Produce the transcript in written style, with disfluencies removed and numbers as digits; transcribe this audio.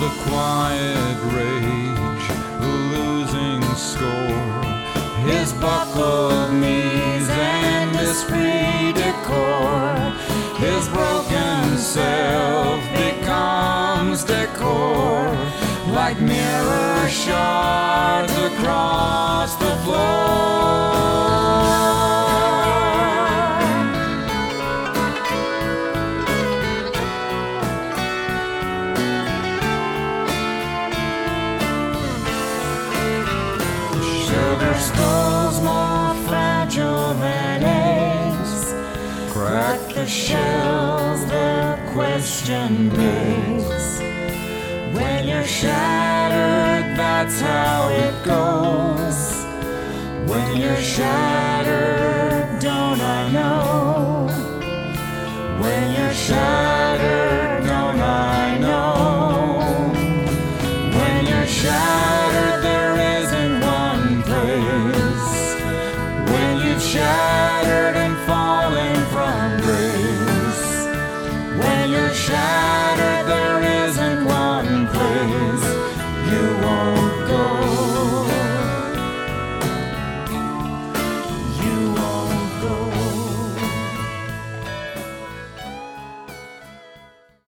the quiet rage, the losing score, his buckled knees and esprit de corps, his broken self becomes decor, like mirror shards across the floor. Sugar skulls more fragile than eggs, crack the shells, the question begs. When you're shattered, that's how it goes. When you're shattered, don't I know? When you're shattered, don't I know? When you're shattered, there isn't one place. When you've shattered and fallen